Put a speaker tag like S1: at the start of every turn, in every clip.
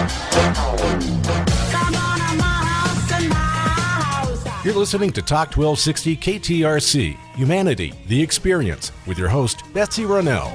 S1: You're listening to Talk 1260 KTRC, Humanity, the Experience, with your host, Betsy Ronell.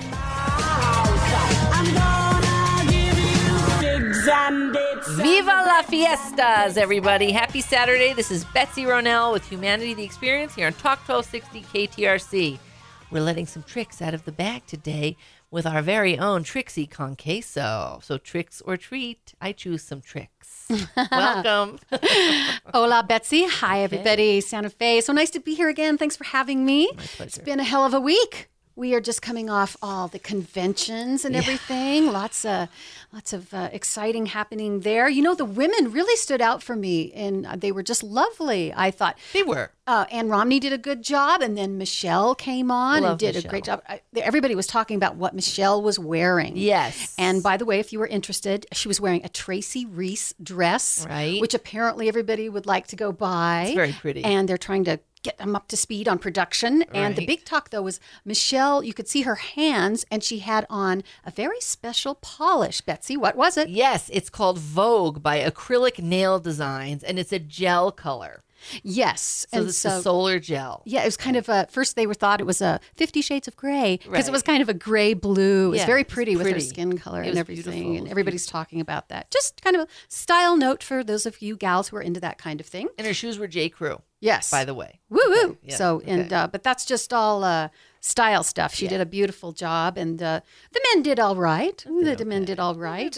S2: Viva la fiestas, everybody. Happy Saturday. This is Betsy Ronell with Humanity, the Experience here on Talk 1260 KTRC. We're letting some tricks out of the bag today with our very own Trixie Conqueso. So tricks or treat, I choose some tricks. Welcome.
S3: Hola, Betsy. Hi, everybody. Santa Fe. So nice to be here again. Thanks for having me.
S2: My pleasure.
S3: It's been a hell of a week. We are just coming off all the conventions and everything. Lots of exciting happening there. You know, the women really stood out for me, and they were just lovely, I thought.
S2: They were.
S3: Ann Romney did a good job, and then Michelle came on and did a great job. Everybody was talking about what Michelle was wearing.
S2: Yes.
S3: And by the way, if you were interested, she was wearing a Tracy Reese dress,
S2: right?
S3: Which apparently everybody would like to go buy.
S2: It's very pretty.
S3: And they're trying to get them up to speed on production. And the big talk, though, was Michelle, you could see her hands, and she had on a very special polish. Betsy, what was it?
S2: Yes, it's called Vogue by Acrylic Nail Designs, and it's a gel color.
S3: Yes.
S2: So it's a solar gel.
S3: Yeah, it was kind of first they thought it was a 50 Shades of Grey because it was kind of a gray blue. It was very pretty with her skin color and everything. And everybody's talking about that. Just kind of a style note for those of you gals who are into that kind of thing.
S2: And her shoes were J. Crew.
S3: Yes.
S2: By the way.
S3: Woo woo.
S2: Okay. Yeah.
S3: So, but that's just all style stuff. She did a beautiful job, and the men did all right. The men did all right.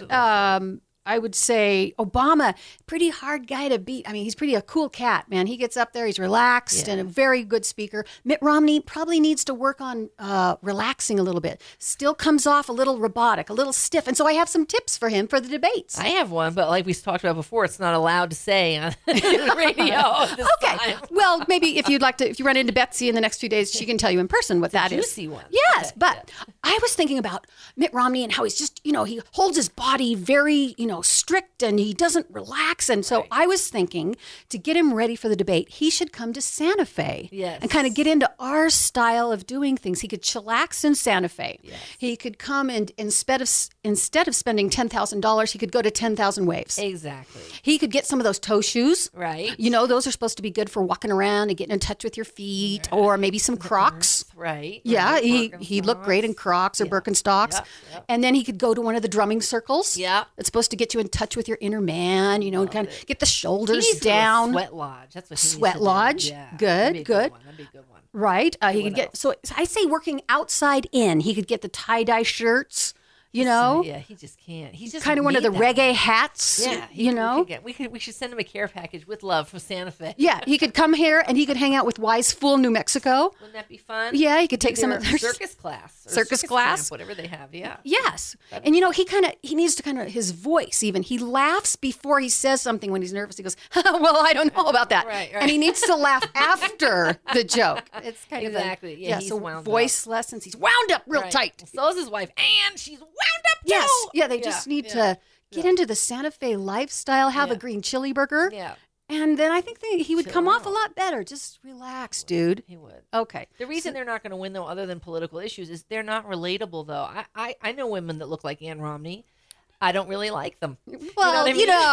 S3: I would say Obama, pretty hard guy to beat. I mean, he's a cool cat, man. He gets up there, he's relaxed and a very good speaker. Mitt Romney probably needs to work on relaxing a little bit. Still comes off a little robotic, a little stiff. And so I have some tips for him for the debates.
S2: I have one, but like we talked about before, it's not allowed to say on the radio this time.
S3: Well, maybe if you run into Betsy in the next few days, she can tell you in person what that is.
S2: Juicy one.
S3: Yes,
S2: Okay.
S3: but I was thinking about Mitt Romney and how he's just, he holds his body very, strict, and he doesn't relax. And so I was thinking, to get him ready for the debate, he should come to Santa Fe and kind of get into our style of doing things. He could chillax in Santa Fe. Yes. He could come and instead of spending $10,000, he could go to 10,000 Waves.
S2: Exactly.
S3: He could get some of those toe shoes.
S2: Right.
S3: Those are supposed to be good for walking around and getting in touch with your feet, or maybe some Crocs.
S2: Right.
S3: Yeah, he looked great in Crocs or Birkenstocks.
S2: Yep.
S3: And then he could go to one of the drumming circles.
S2: Yeah.
S3: It's supposed to get you in touch with your inner man, and kind of get the shoulders
S2: He needs
S3: down.
S2: Sweat lodge. That's what he needs
S3: Sweat
S2: to do.
S3: lodge.
S2: Yeah.
S3: Good.
S2: That'd be a good one.
S3: Right. He could get, so I say working outside in. He could get the tie-dye shirts.
S2: Yeah, he just can't. He's just
S3: kind of one of the reggae hats.
S2: Yeah, we should send him a care package with love from Santa Fe.
S3: Yeah, he could come here and he could hang out with Wise Fool New Mexico.
S2: Wouldn't that be fun?
S3: Yeah, he could take some of their
S2: circus class.
S3: Circus class,
S2: camp, whatever they have. Yeah.
S3: Yes, and he needs to his voice even. He laughs before he says something when he's nervous. He goes, "Well, I don't know about that,"
S2: right.
S3: And he needs to laugh after the joke. It's kind of
S2: Yeah, he's
S3: so
S2: wound
S3: voice
S2: up.
S3: lessons. He's wound up real tight.
S2: So is his wife, and she's wound up too.
S3: Yes, yeah, they just need to get into the Santa Fe lifestyle, have a green chili burger.
S2: Yeah.
S3: And then I think he would come off a lot better. Just relax, dude.
S2: He would.
S3: Okay.
S2: The reason they're not going to win, though, other than political issues, is they're not relatable, though. I know women that look like Ann Romney. I don't really like them.
S3: Well,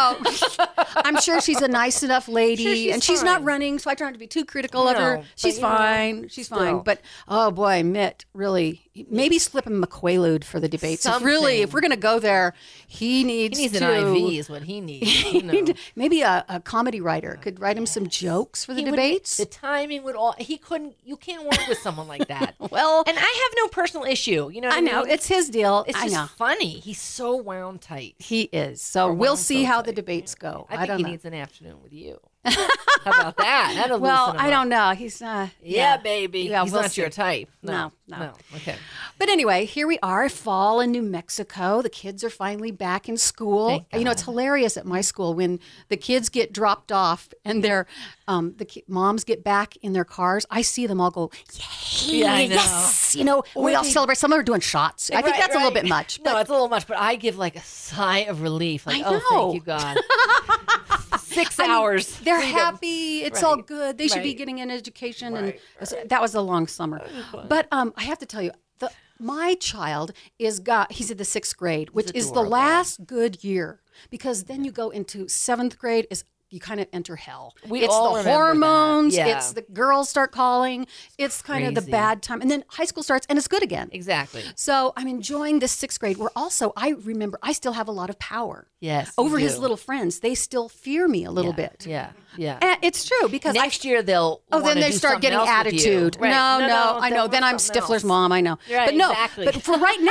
S3: I'm sure she's a nice enough lady, and she's not running, so I try not to be too critical of her. She's fine. She's fine. But, oh, boy, Mitt, really, maybe slip him a Quaalude for the debates. If we're going to go there, he needs
S2: an IV is what he needs.
S3: Maybe a comedy writer could write him some jokes for the debates.
S2: The timing would you can't work with someone like that.
S3: Well,
S2: and I have no personal issue. You know what I
S3: know.
S2: mean?
S3: It's his deal.
S2: It's just funny. He's so wound tight.
S3: He is. So we'll see how the debates go.
S2: I think he needs an afternoon with you. How about that?
S3: Well, I don't know. He's
S2: yeah, baby.
S3: Yeah,
S2: he's not your type.
S3: No.
S2: Okay.
S3: But anyway, here we are, fall in New Mexico. The kids are finally back in school. It's hilarious at my school when the kids get dropped off and their moms get back in their cars. I see them all go, yay,
S2: yeah, I know.
S3: yes. We all celebrate. Some are doing shots. I think that's a little bit much.
S2: No, it's a little much, but I give like a sigh of relief. Like,
S3: I know.
S2: Oh, thank you, God. 6 hours.
S3: They're happy. It's all good. They should be getting an education. And that was a long summer. But I have to tell you, my child he's in the 6th grade, which is the last good year. because then you go into 7th grade is you kind of enter hell.
S2: We
S3: it's
S2: all
S3: the
S2: remember
S3: hormones.
S2: that. Yeah.
S3: It's the girls start calling. It's kind of the
S2: Crazy.
S3: bad time. And then high school starts and it's good again.
S2: Exactly.
S3: So I'm enjoying this 6th grade where also I remember I still have a lot of power
S2: Yes.
S3: over
S2: you
S3: his
S2: do.
S3: little friends. They still fear me a little bit.
S2: Yeah. Yeah.
S3: And it's true because
S2: Next year they'll.
S3: Oh, then
S2: wanna
S3: they
S2: do
S3: start
S2: something
S3: getting
S2: else with you.
S3: attitude.
S2: Right.
S3: No, I know.
S2: they'll
S3: Then
S2: want
S3: I'm
S2: something
S3: Stifler's
S2: else.
S3: mom. I know.
S2: Right,
S3: but no,
S2: exactly.
S3: but for right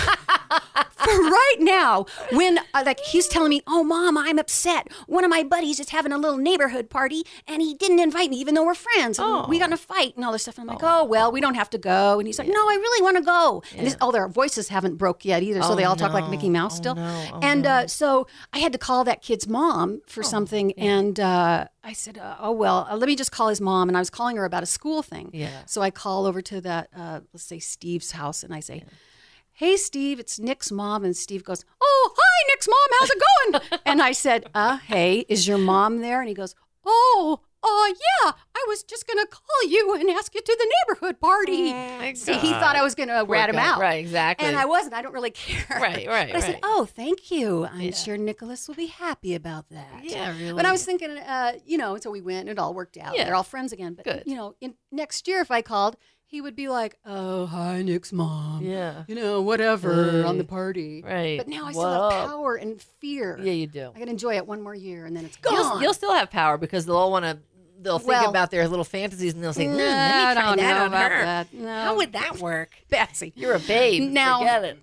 S3: now, when like he's telling me, "Oh, Mom, I'm upset. One of my buddies is having a little neighborhood party, and he didn't invite me, even though we're friends. And we got in a fight and all this stuff." And I'm like, "Oh, well, we don't have to go." And he's like, "No, I really want to go." And all their voices haven't broke yet either, so they all talk like Mickey Mouse still. And so I had to call that kid's mom for something, and I said, "Oh well, let me just call his mom." And I was calling her about a school thing.
S2: Yeah.
S3: So I call over to that, let's say Steve's house, and I say, "Hey, Steve, it's Nick's mom." And Steve goes, "Oh, hi, Nick's mom. How's it going?" And I said, "Hey, is your mom there?" And he goes, "Oh, yeah, I was just going to call you and ask you to the neighborhood party." See, he thought I was going to rat him
S2: guy.
S3: out.
S2: Right, exactly.
S3: And I wasn't. I don't really care.
S2: Right.
S3: But I said, "Oh, thank you. I'm sure Nicholas will be happy about that."
S2: Yeah, really.
S3: But I was thinking, so we went and it all worked out.
S2: Yeah.
S3: They're all friends again. But,
S2: Good.
S3: in next year, if I called, he would be like, "Oh, hi, Nick's mom.
S2: Yeah.
S3: Whatever on the party."
S2: Right.
S3: But now I still
S2: What
S3: have
S2: up?
S3: power and fear.
S2: Yeah, you do.
S3: I can enjoy it one more year and then it's gone.
S2: You'll still have power because they'll all want to. They'll think
S3: Well,
S2: about their little fantasies and they'll say,
S3: I
S2: let me try
S3: don't
S2: that
S3: know
S2: on
S3: about
S2: her.
S3: that. No.
S2: How would that work?
S3: Betsy.
S2: You're a babe.
S3: Now-
S2: Forget it.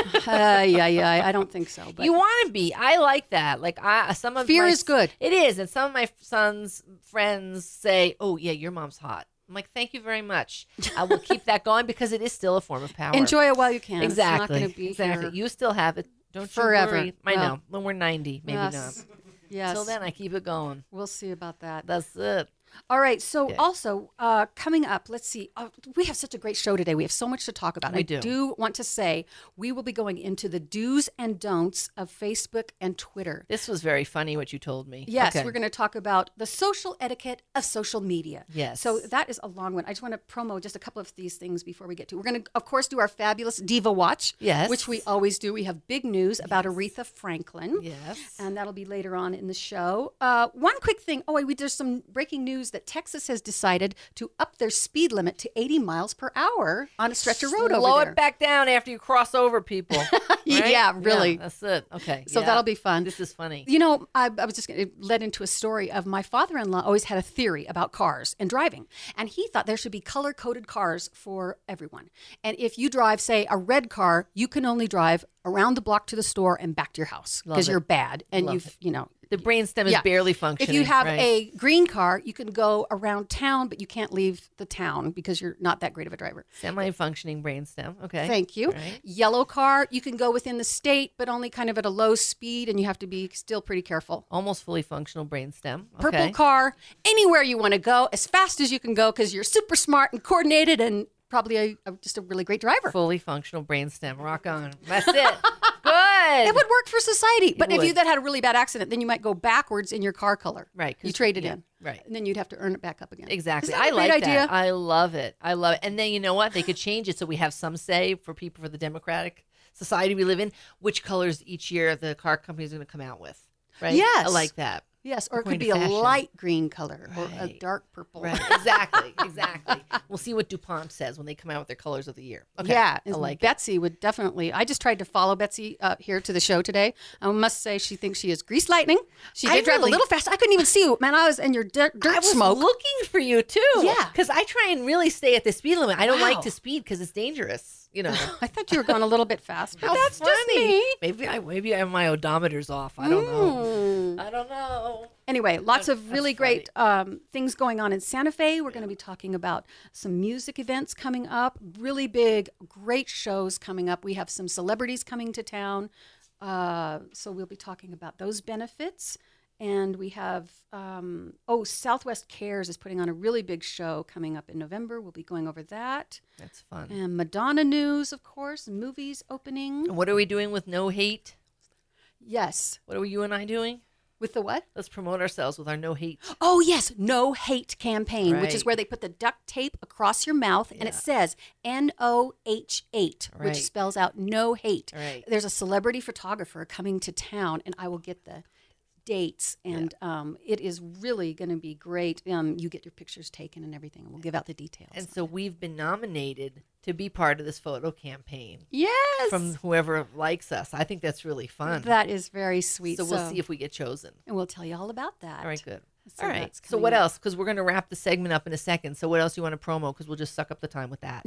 S3: I don't think so. But
S2: You want to be. I like that. Like some of
S3: Fear
S2: my-
S3: is good.
S2: It is, and some of my son's friends say, "Oh yeah, your mom's hot." I'm like, "Thank you very much. I will keep that going because it is still a form of power."
S3: enjoy it while you can.
S2: Exactly.
S3: It's not going to be
S2: exactly.
S3: here
S2: You still have it. Don't
S3: forever.
S2: you worry. I
S3: Well,
S2: know. When we're 90, maybe
S3: yes.
S2: not.
S3: Yes.
S2: Till then, I keep it going.
S3: We'll see about that.
S2: That's it.
S3: All right. So
S2: Okay.
S3: also coming up, let's see. We have such a great show today. We have so much to talk about.
S2: We
S3: I
S2: do.
S3: want to say we will be going into the do's and don'ts of Facebook and Twitter.
S2: This was very funny what you told me.
S3: Yes,
S2: Okay.
S3: we're going to talk about the social etiquette of social media.
S2: Yes.
S3: So that is a long one. I just want to promo just a couple of these things before we get to. We're going to, of course, do our fabulous Diva Watch.
S2: Yes.
S3: Which we always do. We have big news about Aretha Franklin.
S2: Yes.
S3: And that'll be later on in the show. One quick thing. There's some breaking news that Texas has decided to up their speed limit to 80 miles per hour on a stretch of road
S2: Slow
S3: over there.
S2: it back down after you cross over people. Right?
S3: Yeah, really.
S2: that's it. Okay.
S3: So
S2: yeah.
S3: that'll be fun.
S2: This is funny.
S3: I was just it led into a story of my father-in-law always had a theory about cars and driving. And he thought there should be color-coded cars for everyone. And if you drive, say, a red car, you can only drive around the block to the store and back to your house because
S2: it.
S3: you're bad. And
S2: Love
S3: you've,
S2: The brainstem is
S3: yeah.
S2: barely functioning.
S3: If you have
S2: right?
S3: a green car, you can go around town, but you can't leave the town because you're not that great of a driver.
S2: semi-functioning brainstem. Okay.
S3: Thank you.
S2: Right.
S3: Yellow car, you can go within the state, but only kind of at a low speed, and you have to be still pretty careful.
S2: Almost fully functional brainstem. Okay.
S3: Purple car, anywhere you want to go, as fast as you can go because you're super smart and coordinated and probably just a really great driver.
S2: Fully functional brainstem. Rock on. That's it. Good.
S3: It would work for society. But if
S2: would.
S3: you then had a really bad accident, then you might go backwards in your car color.
S2: Right, 'cause-
S3: You trade it
S2: yeah,
S3: in.
S2: right.
S3: And then you'd have to earn it back up again.
S2: Exactly.
S3: Isn't that
S2: I
S3: a great
S2: like
S3: idea?
S2: that. I love it. I love it. And then you know what? They could change it so we have some say for people for the democratic society we live in, which colors each year the car companies are going to come out with. Right?
S3: Yes.
S2: I like that.
S3: Yes, or it
S2: According
S3: could
S2: to
S3: be a
S2: fashion.
S3: light green color or a
S2: Right.
S3: dark purple.
S2: Right. Exactly. Exactly. We'll see what DuPont says when they come out with their colors of the year. Okay.
S3: Yeah,
S2: I like it.
S3: Betsy would definitely. I just tried to follow Betsy here to the show today. I must say she thinks she is grease lightning. She
S2: I
S3: did drive
S2: really-
S3: a little fast. I couldn't even see you, man. I was in your dirt
S2: I was
S3: smoke.
S2: looking for you too.
S3: Yeah.
S2: Because I try and really stay at the speed limit. I don't
S3: Wow.
S2: like to speed because it's dangerous. You know.
S3: I thought you were going a little bit fast, but
S2: How
S3: that's just
S2: funny.
S3: me.
S2: Maybe I have my odometers off. I don't know. I don't know.
S3: Anyway, lots of really
S2: funny.
S3: great things going on in Santa Fe. We're going to be talking about some music events coming up, really big, great shows coming up. We have some celebrities coming to town. So we'll be talking about those benefits. And we have, Southwest Cares is putting on a really big show coming up in November. We'll be going over that.
S2: That's fun.
S3: And Madonna news, of course, movies opening.
S2: And what are we doing with No Hate?
S3: Yes.
S2: What are you and I doing?
S3: With the what?
S2: Let's promote ourselves with our no hate.
S3: Oh, yes. No hate campaign, which is
S2: Right.
S3: where they put the duct tape across your mouth and it says NOH8,
S2: Right.
S3: which spells out no hate.
S2: Right.
S3: There's a celebrity photographer coming to town, and I will get the dates, and it is really going to be great. You get your pictures taken and everything, and we'll give out the details.
S2: And so we've been nominated to be part of this photo campaign
S3: yes,
S2: from whoever likes us. I think that's really fun.
S3: that is very sweet.
S2: So we'll see if we get chosen.
S3: and we'll tell you all about that.
S2: All right, good.
S3: So
S2: All right.
S3: that's
S2: So
S3: coming
S2: what
S3: up.
S2: else? Because we're going to wrap the segment up in a second. So what else do you want to promo? Because we'll just suck up the time with that.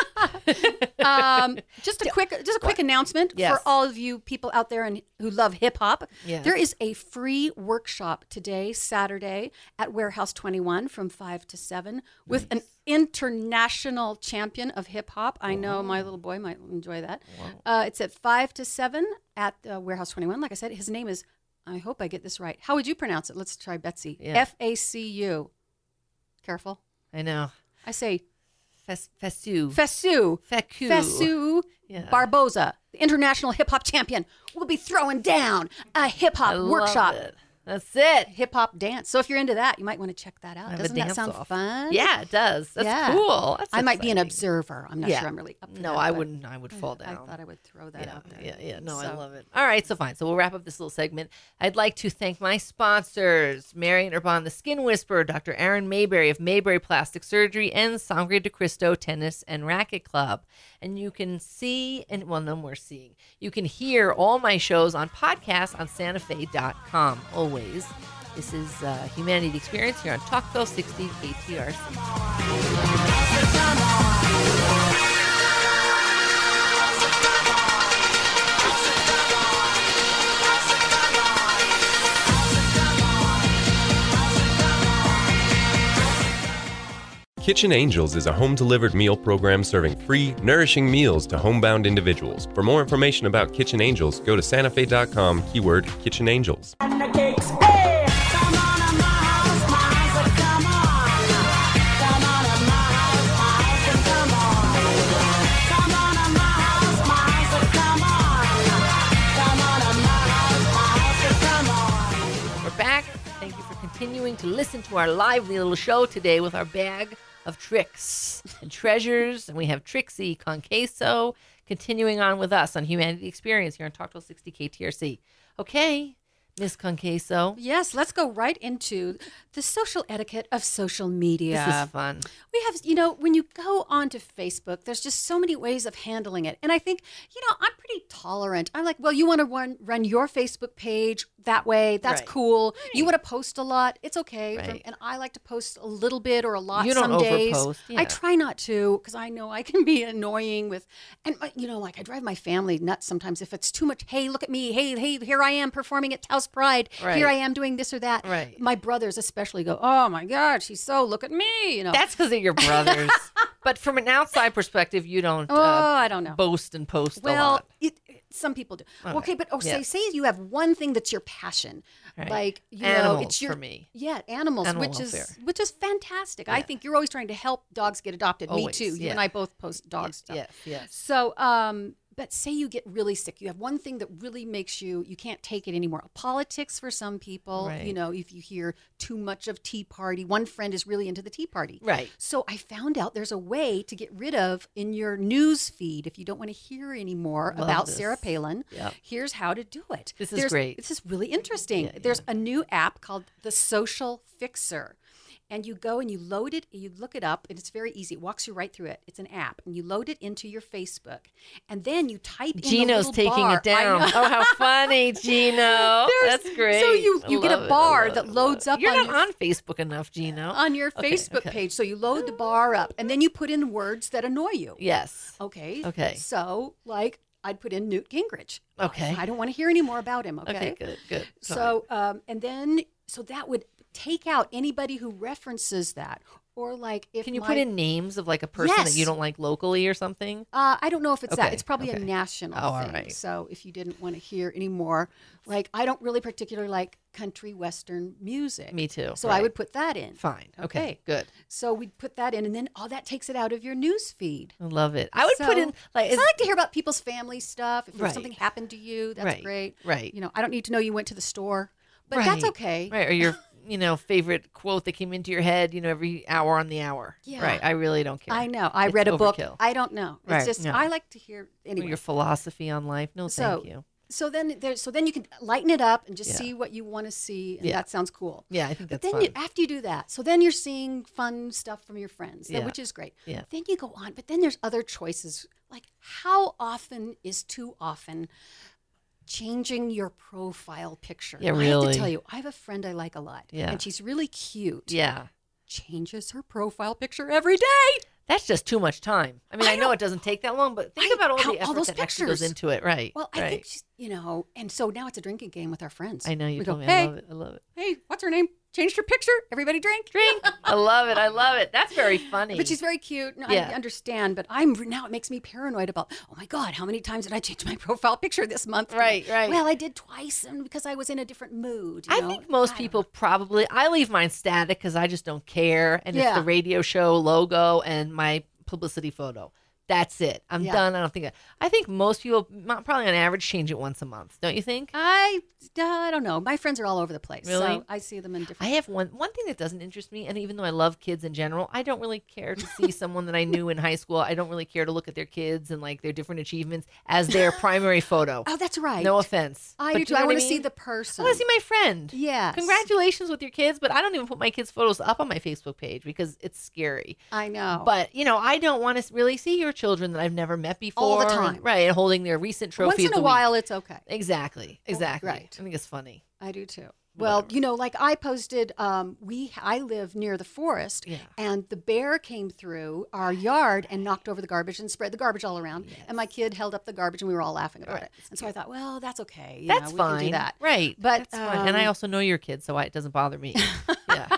S3: Just a quick announcement
S2: Yes.
S3: for all of you people out there and who love hip hop.
S2: Yes.
S3: There is a free workshop today, Saturday, at Warehouse 21 from 5 to 7 with an international champion of hip hop. I know my little boy might enjoy that. It's at 5 to 7 at Warehouse 21. Like I said, his name is, I hope I get this right. How would you pronounce it? Let's try Betsy.
S2: Yeah.
S3: FACU. Careful.
S2: I know.
S3: I say
S2: Fesu.
S3: Fesu.
S2: Fecu.
S3: Fesu
S2: Yeah.
S3: Barboza, the international hip hop champion, will be throwing down a hip
S2: I
S3: hop
S2: love
S3: workshop.
S2: it. That's it.
S3: Hip hop dance. So if you're into that, you might want to check that out.
S2: Have a
S3: Doesn't that
S2: dance
S3: sound
S2: off.
S3: fun?
S2: Yeah, it does. That's
S3: Yeah.
S2: cool. That's
S3: I might be an
S2: exciting.
S3: observer. I'm not
S2: Yeah.
S3: sure I'm really up to
S2: No,
S3: that,
S2: I
S3: but
S2: wouldn't. I would fall
S3: I
S2: down.
S3: thought I would throw that out there.
S2: Yeah. No, I
S3: So-
S2: love it. All right, so fine. So we'll wrap up this little segment. I'd like to thank my sponsors, Marion Urban, the Skin Whisperer, Dr. Aaron Mayberry of Mayberry Plastic Surgery, and Sangre de Cristo Tennis and Racket Club. And you can see, and well, no more seeing. You can hear all my shows on podcasts on santafe.com. Always. This is Humanity the Experience here on Talk 1260 KTRC.
S4: Kitchen Angels is a home-delivered meal program serving free, nourishing meals to homebound individuals. For more information about Kitchen Angels, go to santafe.com, keyword Kitchen Angels.
S2: We're back. Thank you for continuing to listen to our lively little show today with our bag of tricks and treasures. And we have Trixie Conqueso continuing on with us on Humanity Experience here on Talk 1260 KTRC. Okay, Miss Conqueso.
S3: Yes, let's go right into the social etiquette of social media.
S2: This is fun.
S3: We have, when you go onto Facebook, there's just so many ways of handling it. And I think, I'm pretty tolerant. I'm like, well, you want to run your Facebook page that way. That's
S2: Right.
S3: cool. You want to post a lot. It's okay.
S2: Right.
S3: And I like to post a little bit or a lot
S2: You don't
S3: some days.
S2: overpost, yeah.
S3: I try not to because I know I can be annoying with, and like I drive my family nuts sometimes if it's too much. Hey, look at me. Hey, here I am performing at Taos Pride.
S2: Right.
S3: Here I am doing this or that.
S2: Right.
S3: My brothers especially go, oh my God, look at me.
S2: That's because of your brothers. But from an outside perspective, you don't
S3: I don't know.
S2: boast and post a
S3: Well,
S2: lot.
S3: some people do.
S2: Okay.
S3: Okay, but
S2: Yeah.
S3: say you have one thing that's your passion,
S2: Right.
S3: like
S2: Animals
S3: it's your
S2: for me.
S3: Yeah, animals,
S2: Animal
S3: which
S2: welfare.
S3: is fantastic. I think you're always trying to help dogs get adopted.
S2: Always,
S3: Me too. You
S2: yeah.
S3: and I both post dog stuff.
S2: Yes.
S3: So, but say you get really sick. You have one thing that really makes you can't take it anymore. Politics for some people,
S2: Right.
S3: if you hear too much of Tea Party. One friend is really into the Tea Party.
S2: Right.
S3: So I found out there's a way to get rid of in your news feed if you don't want to hear anymore
S2: Love
S3: about
S2: this.
S3: Sarah Palin.
S2: Yep.
S3: Here's how to do it.
S2: This is great.
S3: This is really interesting.
S2: Yeah,
S3: There's a new app called The Social Fixer. And you go and you load it, you look it up, and it's very easy. It walks you right through it. It's an app, and you load it into your Facebook, and then you type in
S2: Gino's
S3: the little
S2: taking
S3: bar.
S2: it down.
S3: I know.
S2: Oh, how funny, Gino.
S3: There's-
S2: That's great.
S3: So you
S2: I
S3: get
S2: love
S3: a
S2: it.
S3: bar
S2: I love
S3: that
S2: it. I
S3: loads
S2: love
S3: up
S2: it. You're
S3: on
S2: not on Facebook enough, Gino.
S3: on your
S2: Okay,
S3: Facebook
S2: okay.
S3: page. So you load the bar up, and then you put in words that annoy you.
S2: Yes.
S3: Okay.
S2: Okay.
S3: So, like, I'd put in Newt Gingrich.
S2: Okay.
S3: I don't want to hear any more about him. Okay.
S2: Okay, good.
S3: So, and then, so that would take out anybody who references that. Or like if
S2: Can you
S3: my-
S2: put in names of like a person that
S3: Yes.
S2: you don't like locally or something?
S3: I don't know if it's that.
S2: Okay,
S3: It's probably a
S2: okay.
S3: national
S2: Oh, all
S3: thing.
S2: right.
S3: So if you didn't want to hear any more, like I don't really particularly like country western music.
S2: Me too.
S3: So I
S2: right.
S3: would put that in.
S2: Fine. Okay.
S3: Okay.
S2: Good.
S3: So we'd put that in, and then that takes it out of your news feed.
S2: I love it. I would put in like
S3: I like to hear about people's family stuff. If
S2: Right.
S3: something happened to you, that's
S2: Right,
S3: great.
S2: right.
S3: I don't need to know you went to the store. but that's okay.
S2: Right. Or your, favorite quote that came into your head, every hour on the hour.
S3: Yeah.
S2: Right. I really don't care.
S3: I know. I
S2: It's
S3: read a book.
S2: overkill.
S3: I don't know. It's
S2: Right.
S3: just,
S2: No.
S3: I like to hear,
S2: Or
S3: anyway.
S2: your philosophy on life. No, thank you.
S3: So then you can lighten it up and just
S2: Yeah.
S3: see what you want to see, and
S2: Yeah.
S3: that sounds cool.
S2: Yeah, I think that's
S3: But
S2: fun.
S3: then after you do that, so then you're seeing fun stuff from your friends,
S2: Yeah.
S3: which is great.
S2: Yeah.
S3: Then you go on, but then there's other choices. Like, how often is too often changing your profile picture?
S2: Yeah,
S3: I have
S2: really.
S3: to tell you, I have a friend I like a lot,
S2: Yeah.
S3: and she's really cute.
S2: Yeah.
S3: Changes her profile picture every day.
S2: That's just too much time. I mean, I know it doesn't take that long, but think about all the effort
S3: those
S2: that actually goes
S3: pictures.
S2: into it. Right.
S3: Well, I
S2: right.
S3: think she's, and so now it's a drinking game with our friends.
S2: I know you
S3: We
S2: told
S3: go,
S2: me.
S3: hey,
S2: I love it. I love it.
S3: hey, what's her name? Changed her picture. Everybody drink.
S2: Drink. I love it. I love it. That's very funny.
S3: But she's very cute. And
S2: Yeah.
S3: I understand. But now it makes me paranoid about, oh my God, how many times did I change my profile picture this month?
S2: Right, right.
S3: Well, I did twice, and because I was in a different mood.
S2: I think most people probably, I leave mine static because I just don't care. And it's
S3: Yeah.
S2: the radio show logo and my publicity photo. That's it. I'm
S3: Yeah.
S2: done. I think most people probably on average change it once a month. Don't you think?
S3: I don't know. My friends are all over the place.
S2: Really?
S3: So I see them in different.
S2: I have one thing that doesn't interest me, and even though I love kids in general, I don't really care to see someone that I knew in high school. I don't really care to look at their kids and like their different achievements as their primary photo.
S3: Oh, that's right.
S2: No offense.
S3: I
S2: But
S3: do too.
S2: you know
S3: I
S2: what
S3: want to see
S2: mean?
S3: the person.
S2: I want to see my friend.
S3: Yes.
S2: Congratulations with your kids, but I don't even put my kids' photos up on my Facebook page because it's scary.
S3: I know.
S2: But, I don't want to really see your children that I've never met before.
S3: All the time.
S2: Right, and holding their recent trophy
S3: once
S2: of
S3: in a
S2: the
S3: while,
S2: week.
S3: it's okay.
S2: Exactly.
S3: Right.
S2: I think it's funny.
S3: I do too. Well, like I posted, I live near the forest,
S2: Yeah.
S3: and the bear came through our yard and knocked over the garbage and spread the garbage all around.
S2: Yes.
S3: And my kid held up the garbage, and we were all laughing about
S2: Right.
S3: it. And so I thought, well, that's okay. You
S2: That's
S3: know, we
S2: fine.
S3: can do that.
S2: Right.
S3: But
S2: That's fine. And I also know your kids, so it doesn't bother me. Yeah.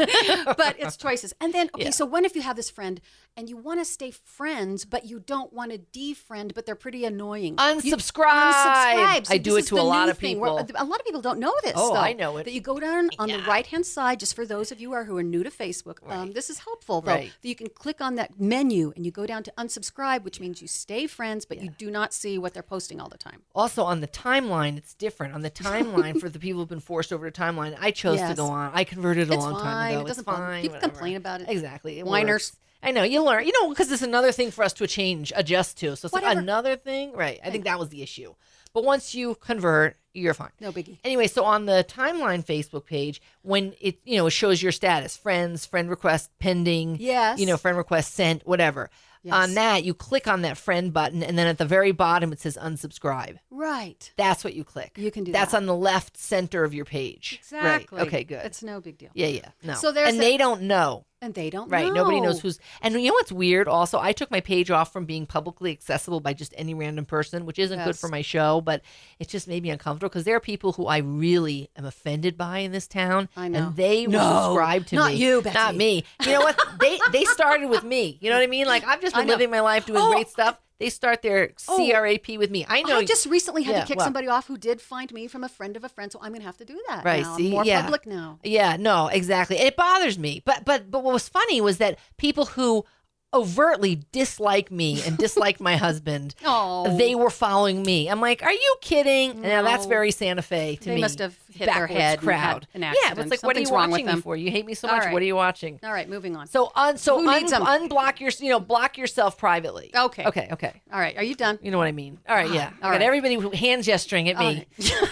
S3: but it's choices. And then, okay,
S2: Yeah.
S3: so what if you have this friend and you want to stay friends, but you don't want to defriend, but they're pretty annoying?
S2: Unsubscribe.
S3: Unsubscribe.
S2: I do
S3: this
S2: it
S3: is
S2: to
S3: the
S2: a lot
S3: new
S2: of
S3: thing.
S2: people.
S3: A lot of people don't know this.
S2: Oh,
S3: though,
S2: I know it.
S3: That you go down on the
S2: Yeah.
S3: right-hand side, just for those of you who are new to Facebook.
S2: Right.
S3: This is helpful, though.
S2: Right.
S3: That you can click on that menu and you go down to unsubscribe, which means you stay friends, but you do not see what they're posting all the time.
S2: Also, on the timeline, it's different. On the timeline, for the people who've been forced over to timeline, I chose to
S3: Yes.
S2: go on. I converted a
S3: It's
S2: long time
S3: fine.
S2: ago.
S3: It doesn't
S2: it's
S3: bother-
S2: fine.
S3: people
S2: whatever.
S3: complain about it.
S2: Exactly. It
S3: Whiners.
S2: works. I know. You learn. Because it's another thing for us to adjust to. So it's like
S3: Whatever.
S2: another thing. Right. I think that was the issue. But once you convert, you're fine.
S3: No biggie.
S2: Anyway, so on the timeline Facebook page, when it it shows your status, friends, friend request pending,
S3: Yes.
S2: friend request sent, whatever.
S3: Yes.
S2: On that, you click on that friend button, and then at the very bottom it says unsubscribe.
S3: Right.
S2: That's what you click.
S3: You can do
S2: That's
S3: that.
S2: on the left center of your page.
S3: Exactly.
S2: Right. Okay, good.
S3: It's no big deal.
S2: Yeah. No.
S3: So there's
S2: and
S3: that-
S2: they don't know.
S3: And they don't
S2: Right.
S3: know.
S2: Nobody knows who's. And you know what's weird also? I took my page off from being publicly accessible by just any random person, which isn't good
S3: Yes.
S2: for my show, but it just made me uncomfortable because there are people who I really am offended by in this town.
S3: I know.
S2: And they will
S3: No,
S2: subscribe to
S3: not
S2: me.
S3: you, Betsy.
S2: Not me. You know what? They started with me. You know what I mean? Like, I've just
S3: I
S2: been
S3: know.
S2: living my life doing
S3: Oh.
S2: great stuff. They start their CRAP with me. I know.
S3: I just recently had
S2: Yeah,
S3: to kick
S2: what?
S3: somebody off who did find me from a friend of a friend, so I'm going to have to do that.
S2: Right,
S3: now.
S2: see?
S3: I'm more
S2: Yeah.
S3: public now.
S2: Yeah, no, exactly. And it bothers me. But what was funny was that people who overtly dislike me and dislike my husband,
S3: Oh.
S2: they were following me. I'm like, are you kidding? Now that's
S3: No.
S2: very Santa Fe to
S3: They
S2: me.
S3: must have hit their
S2: Backwards
S3: head and
S2: crowd.
S3: had an
S2: Yeah, but
S3: accident.
S2: it's like, what are you
S3: Something's wrong with
S2: watching me
S3: them.
S2: for? You hate me so
S3: All
S2: much.
S3: right.
S2: What are you watching?
S3: All right, moving on.
S2: So
S3: Who needs 'em?
S2: unblock block yourself privately.
S3: Okay.
S2: Okay.
S3: All right, are you done?
S2: You know what I mean? All right, yeah.
S3: All
S2: I got
S3: right.
S2: everybody hands gesturing at me.
S3: All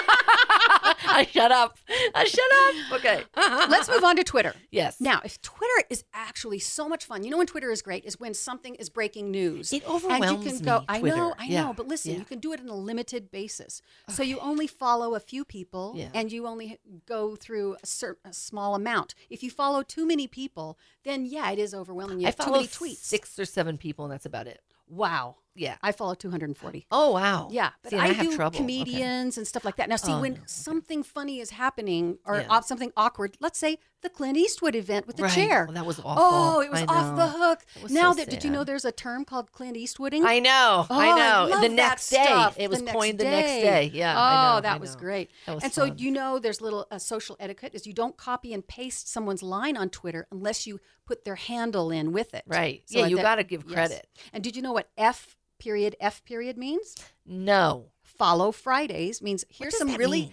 S2: I shut up. Okay.
S3: Let's move on to Twitter.
S2: Yes.
S3: Now, if Twitter is actually so much fun, when Twitter is great is when something is breaking news.
S2: It
S3: And
S2: overwhelms
S3: you can
S2: me,
S3: go, I
S2: Twitter.
S3: know,
S2: Yeah.
S3: but listen,
S2: Yeah.
S3: you can do it on a limited basis. So you only follow a few people
S2: Yeah.
S3: and you only go through a small amount. If you follow too many people, then yeah, it is overwhelming. You
S2: I
S3: have too
S2: follow
S3: many tweets.
S2: 6 or 7 people, and that's about it.
S3: Wow.
S2: Yeah.
S3: I follow 240.
S2: Oh, wow.
S3: Yeah, but
S2: See, and
S3: I
S2: have
S3: do
S2: trouble. Okay.
S3: comedians and stuff like that. Now, see,
S2: Oh,
S3: when
S2: no. Okay.
S3: something funny is happening or
S2: Yeah.
S3: something awkward, let's say the Clint Eastwood event with the
S2: Right.
S3: chair.
S2: Well, that was awful.
S3: Oh, it was
S2: I
S3: off the
S2: know.
S3: hook.
S2: It was
S3: Now,
S2: so
S3: did you know
S2: sad.
S3: there's a term called Clint Eastwooding?
S2: I know.
S3: Oh,
S2: I know.
S3: love
S2: The
S3: that
S2: next day.
S3: stuff.
S2: It was
S3: The
S2: coined the
S3: next
S2: next day. Yeah.
S3: Oh,
S2: I know,
S3: that
S2: I
S3: was
S2: know.
S3: great.
S2: That was
S3: and
S2: fun.
S3: so, there's little social etiquette is you don't copy and paste someone's line on Twitter unless you put their handle in with it.
S2: Right.
S3: So
S2: Yeah,
S3: at
S2: you
S3: that-
S2: got to give
S3: yes.
S2: credit.
S3: And did you know what F period means?
S2: No.
S3: Follow Fridays means here's
S2: does
S3: some
S2: that
S3: really
S2: mean?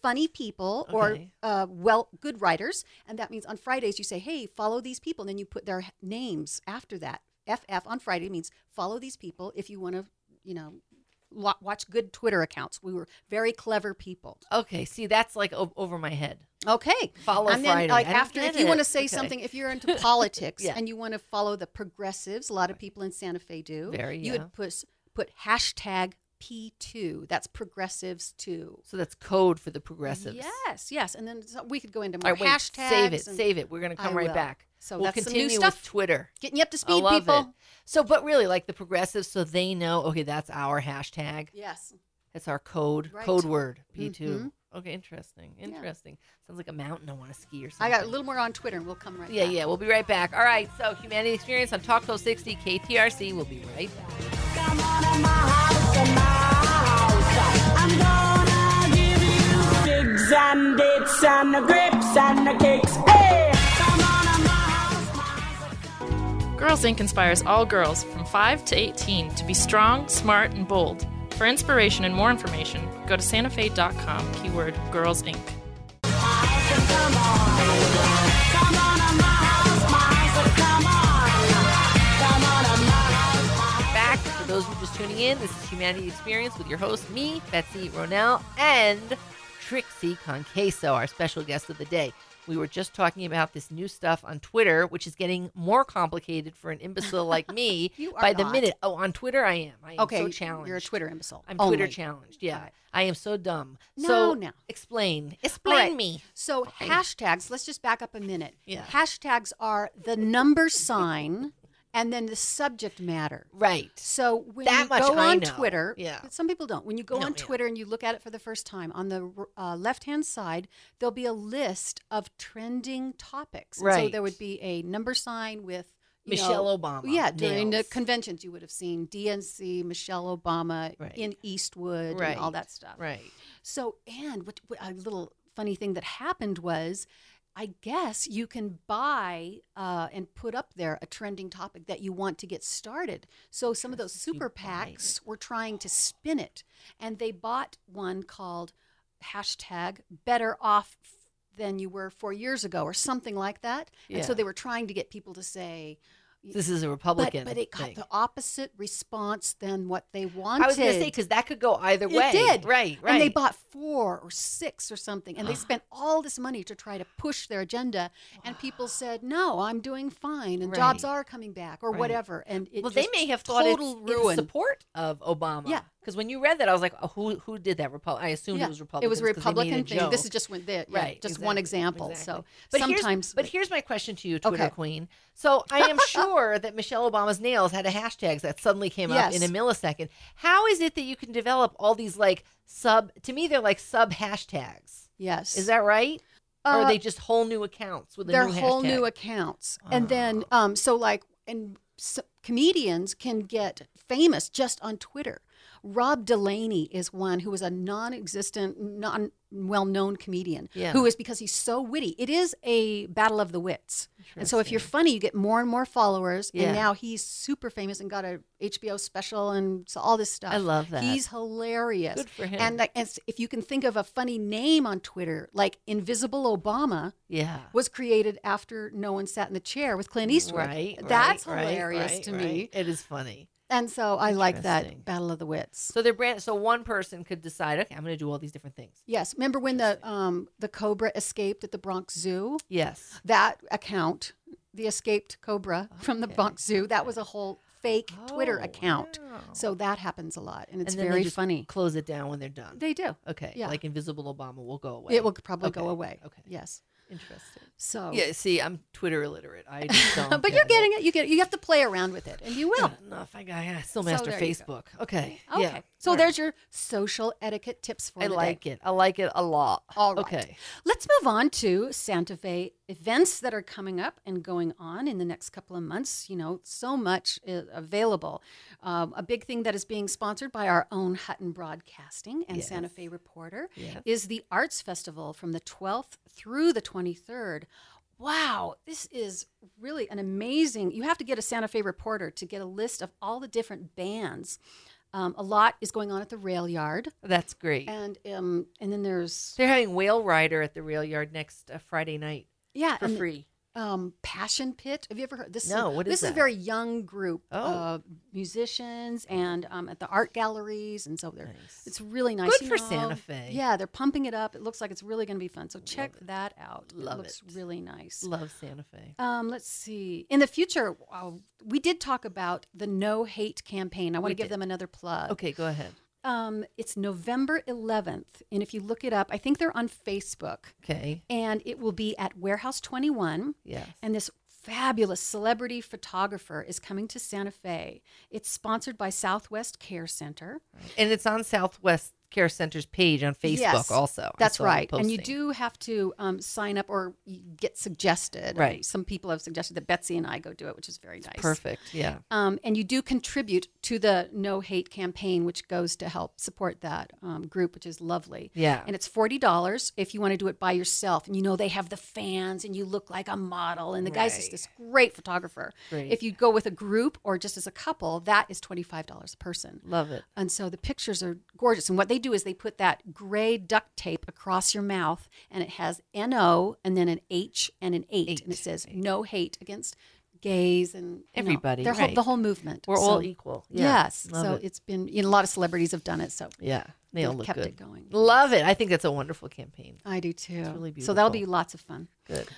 S3: funny people
S2: Okay.
S3: or good writers. And that means on Fridays you say, hey, follow these people. And then you put their names after that. FF on Friday means follow these people if you want to, watch good Twitter accounts. We were very clever people.
S2: Okay, see, that's like over my head.
S3: Okay.
S2: Follow
S3: and then,
S2: Friday.
S3: like
S2: I don't
S3: after,
S2: get
S3: if you
S2: it.
S3: want to say
S2: Okay.
S3: something, if you're into politics
S2: Yeah.
S3: and you want to follow the progressives, a lot of people in Santa Fe do. You
S2: yeah.
S3: would put hashtag P2. That's progressives too.
S2: So that's code for the progressives.
S3: Yes. And then we could go into
S2: All
S3: more
S2: right, wait,
S3: hashtags.
S2: save it. We're going to come
S3: I
S2: right
S3: will.
S2: back.
S3: So
S2: we'll
S3: that's some new
S2: continue
S3: stuff.
S2: with Twitter.
S3: Getting you up to
S2: I
S3: speed,
S2: love
S3: people.
S2: it. So, but really, like the progressives, so they know, okay, that's our hashtag.
S3: Yes.
S2: That's our code
S3: Right.
S2: word, P2.
S3: Mhm.
S2: Okay, interesting.
S3: Yeah.
S2: Sounds like a mountain I want to ski or
S3: I
S2: something.
S3: got a little more on Twitter, and we'll come right back.
S2: Yeah, we'll be right back. All right, so Humanity Experience on Talk 1260 KTRC. We'll be right back.
S5: Come on in my house. I'm gonna give you figs and dates and the grapes and the cakes. Hey, come on in my house.
S6: Girls Inc. inspires all girls from 5 to 18 to be strong, smart, and bold. For inspiration and more information, go to santafe.com, keyword Girls Inc.
S2: Back. For those who are just tuning in, this is Humanity Experience with your host, me, Betsy Ronell, and Trixie Conqueso, our special guest of the day. We were just talking about this new stuff on Twitter, which is getting more complicated for an imbecile like me
S3: You are
S2: by the
S3: not.
S2: minute. Oh, on Twitter, I am. I am
S3: Okay,
S2: so challenged.
S3: you're a Twitter imbecile.
S2: I'm
S3: Only.
S2: Twitter challenged. Yeah,
S3: Right.
S2: I am so dumb.
S3: No,
S2: so
S3: no.
S2: explain
S3: All right.
S2: me.
S3: So hashtags, let's just back up a minute.
S2: Yeah.
S3: Hashtags are the number sign and then the subject matter.
S2: Right.
S3: So when
S2: That
S3: you
S2: much
S3: go
S2: I
S3: on
S2: know.
S3: Twitter,
S2: Yeah.
S3: some people don't. When you go
S2: No,
S3: on
S2: yeah.
S3: Twitter and you look at it for the first time, on the left-hand side, there'll be a list of trending topics. And so
S2: Right.
S3: there would be a number sign with
S2: Michelle Obama.
S3: Yeah, during the
S2: Nails.
S3: conventions, you would have seen DNC, Michelle Obama
S2: Right.
S3: in Eastwood
S2: Right.
S3: and all that stuff.
S2: Right.
S3: So, and what a little funny thing that happened was, I guess you can buy and put up there a trending topic that you want to get started. So some of those super PACs were trying to spin it, and they bought one called hashtag better off than you were 4 years ago or something like that. And so
S2: Yeah.
S3: they were trying to get people to say,
S2: This is a Republican.
S3: but it got
S2: thing.
S3: the opposite response than what they wanted.
S2: I was going to say, because that could go either way.
S3: It did.
S2: Right.
S3: And they bought 4 or 6 or something. And they spent all this money to try to push their agenda. And people said, no, I'm doing fine. And jobs
S2: Right.
S3: are coming back or
S2: Right.
S3: whatever. And it
S2: Well, they
S3: just
S2: may have thought
S3: total
S2: it's
S3: ruin.
S2: in support of Obama.
S3: Yeah.
S2: Because when you read that, I was like, oh, who did that? I assumed it was Republicans.
S3: It was a
S2: 'cause they
S3: Republican
S2: made a
S3: thing.
S2: joke.
S3: This is just just one example. So
S2: But
S3: sometimes,
S2: here's my question to you, Twitter
S3: Okay.
S2: Queen. So I am sure that Michelle Obama's nails had a hashtag that suddenly came up in a
S3: Yes.
S2: millisecond. How is it that you can develop all these to me they're like sub hashtags?
S3: yes,
S2: Is that right? Or are
S3: Uh,
S2: they just whole new accounts with a
S3: they're
S2: new
S3: whole
S2: hashtag?
S3: new accounts. And then, comedians can get famous just on Twitter. Rob Delaney is one who is a non-existent, non-well-known comedian
S2: Yeah.
S3: who is, because he's so witty. It is a battle of the wits. And so if you're funny, you get more and more followers.
S2: Yeah.
S3: And now he's super famous and got a HBO special and so all this stuff.
S2: I love that.
S3: He's hilarious.
S2: Good for him.
S3: And if you can think of a funny name on Twitter, like Invisible Obama,
S2: Yeah.
S3: was created after No One Sat in the Chair with Clint Eastwood.
S2: Right.
S3: That's
S2: right,
S3: hilarious
S2: right,
S3: to
S2: right.
S3: me.
S2: It is funny.
S3: And so I like
S2: Interesting.
S3: that Battle of the Wits.
S2: So so one person could decide, okay, I'm going to do all these different things.
S3: Yes. Remember when the cobra escaped at the Bronx Zoo?
S2: Yes.
S3: That account, the escaped cobra from the Bronx Zoo, that was a whole fake Twitter account.
S2: wow.
S3: So that happens a lot. And it's
S2: And then
S3: very
S2: they just
S3: funny.
S2: Close it down when they're done.
S3: They do.
S2: Okay.
S3: Yeah.
S2: Like Invisible Obama will go away.
S3: It will probably
S2: Okay.
S3: go away.
S2: Okay.
S3: Yes.
S2: Interesting.
S3: So.
S2: Yeah. See, I'm Twitter illiterate. I just don't.
S3: But you're getting it. You have to play around with it, and you will.
S2: enough. I still
S3: So
S2: master
S3: there you
S2: Facebook. Okay.
S3: Okay.
S2: Yeah.
S3: So
S2: All right.
S3: there's your social etiquette tips for
S2: I
S3: the
S2: like
S3: day.
S2: it. I like it a lot.
S3: All right.
S2: Okay.
S3: Let's move on to Santa Fe events that are coming up and going on in the next couple of months. So much is available. A big thing that is being sponsored by our own Hutton Broadcasting and
S2: Yes.
S3: Santa Fe Reporter
S2: Yes.
S3: is the Arts Festival from the 12th through the 23rd. Wow, this is really an amazing. You have to get a Santa Fe Reporter to get a list of all the different bands A lot is going on at the rail yard,
S2: That's great.
S3: and then there's
S2: They're having Whale Rider at the rail yard next Friday night for
S3: and
S2: free.
S3: Passion Pit. Have you ever heard this?
S2: No, what is
S3: this? Is
S2: that?
S3: a very young group
S2: Oh.
S3: of musicians and at the art galleries, and so
S2: Nice.
S3: it's really nice.
S2: Good
S3: you
S2: for
S3: know.
S2: Santa Fe.
S3: Yeah, they're pumping it up. It looks like it's really going to be fun. So check that out.
S2: Love
S3: it looks
S2: it.
S3: really nice.
S2: Love Santa Fe.
S3: Let's see. In the future, we did talk about the No Hate campaign. I want
S2: We
S3: to give
S2: did.
S3: them another plug.
S2: Okay, go ahead.
S3: It's November 11th, and if you look it up, I think they're on Facebook,
S2: Okay.
S3: and it will be at Warehouse 21.
S2: Yes.
S3: And this fabulous celebrity photographer is coming to Santa Fe. It's sponsored by Southwest Care Center.
S2: And it's on Southwest Care Center's page on Facebook
S3: Yes,
S2: also. I
S3: That's
S2: saw them
S3: right. And you
S2: posting.
S3: do have to sign up or you get suggested.
S2: Right.
S3: Some people have suggested that Betsy and I go do it, which is very nice.
S2: Perfect. Yeah.
S3: And you do contribute to the No Hate campaign, which goes to help support that group, which is lovely.
S2: Yeah.
S3: And it's $40 if you want to do it by yourself. And you know they have the fans and you look like a model. And the guy's just this great photographer.
S2: Great.
S3: If you go with a group or just as a couple, that is $25 a person.
S2: Love it.
S3: And so the pictures are gorgeous. And what they do is they put that gray duct tape across your mouth, and it has NO and then an H and an 8. And it says no hate against gays and you know,
S2: Everybody,
S3: their
S2: right.
S3: the whole movement.
S2: We're
S3: So-
S2: all equal. Yeah.
S3: Yes.
S2: Love
S3: So
S2: it.
S3: it's been, a lot of celebrities have done it. So
S2: Yeah. They all
S3: they've
S2: look
S3: kept
S2: good.
S3: it going.
S2: Love it. I think that's a wonderful campaign.
S3: I do too.
S2: really
S3: So that'll be
S2: beautiful.
S3: lots of fun.
S2: Good.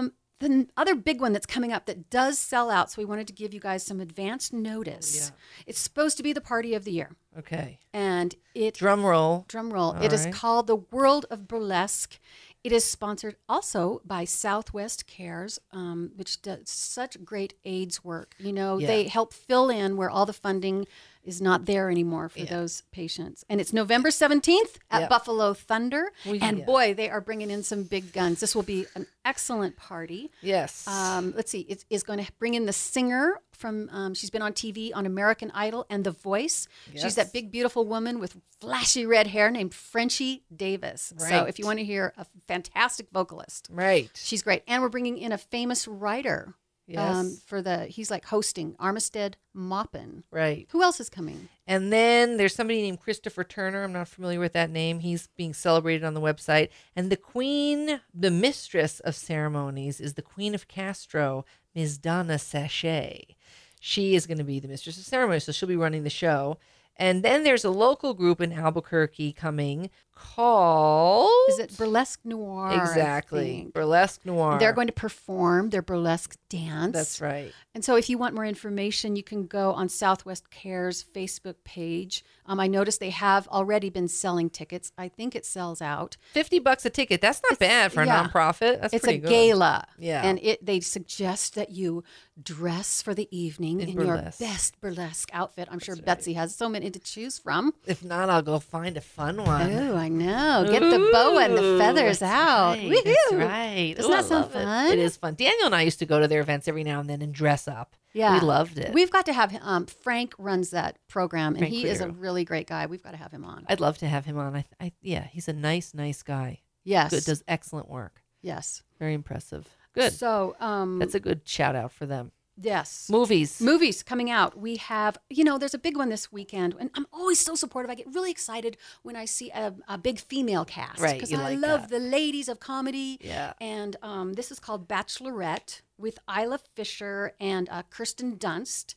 S3: The other big one that's coming up that does sell out, so we wanted to give you guys some advance notice. It's supposed to be the party of the year.
S2: Okay.
S3: And it
S2: Drum roll.
S3: drum roll.
S2: All
S3: It is
S2: right.
S3: called the World of Burlesque. It is sponsored also by Southwest Cares, which does such great AIDS work. You know,
S2: Yeah.
S3: they help fill in where all the funding is not there anymore for those patients. And it's November 17th at
S2: Yep.
S3: Buffalo Thunder. And
S2: yeah.
S3: boy, they are bringing in some big guns. This will be an excellent party.
S2: Yes.
S3: Let's see. It is going to bring in the singer from. She's been on TV on American Idol and The Voice.
S2: Yes.
S3: She's that big, beautiful woman with flashy red hair named Frenchie Davis. So
S2: Right.
S3: if you want to hear a fantastic vocalist,
S2: right.
S3: she's great. And we're bringing in a famous writer.
S2: Yes.
S3: He's like hosting Armistead Maupin.
S2: Right.
S3: Who else is coming?
S2: And then there's somebody named Christopher Turner. I'm not familiar with that name. He's being celebrated on the website. And the queen, the mistress of ceremonies, is the Queen of Castro, Ms. Donna Sachet. She is going to be the mistress of ceremonies, so she'll be running the show. And then there's a local group in Albuquerque coming called...
S3: Is it Burlesque Noir? I
S2: Exactly.
S3: think.
S2: Burlesque Noir.
S3: They're going to perform their burlesque dance.
S2: That's right.
S3: And so if you want more information, you can go on Southwest Care's Facebook page. I noticed they have already been selling tickets. I think it sells out.
S2: $50 a ticket. That's not bad for a
S3: yeah.
S2: nonprofit. That's
S3: It's
S2: pretty
S3: a
S2: good.
S3: gala.
S2: Yeah.
S3: And they suggest that you dress for the evening in
S2: burlesque.
S3: your best burlesque outfit. I'm sure Betsy has so many to choose from.
S2: If not, I'll go find a fun one.
S3: Oh, I know. Get the boa and the feathers
S2: That's
S3: out.
S2: Right, that's
S3: Woohoo.
S2: right.
S3: Doesn't
S2: Ooh,
S3: that
S2: I
S3: sound
S2: love it.
S3: fun?
S2: It is fun. Daniel and I used to go to their events every now and then and dress up.
S3: Yeah.
S2: We loved it.
S3: We've got to have Frank runs that program, and
S2: Frank
S3: he is a
S2: Queer.
S3: really great guy. We've got to have him on.
S2: I'd love to have him on. Yeah, he's a nice guy.
S3: Yes.
S2: Good, does excellent work.
S3: Yes.
S2: Very impressive. Good.
S3: So,
S2: That's a good shout out for them.
S3: yes.
S2: Movies.
S3: Movies coming out. We have, there's a big one this weekend, and I'm always so supportive. I get really excited when I see a big female cast.
S2: Right,
S3: Because
S2: you
S3: I
S2: like
S3: love
S2: that.
S3: the ladies of comedy.
S2: Yeah.
S3: And this is called Bachelorette with Isla Fisher and Kirsten Dunst.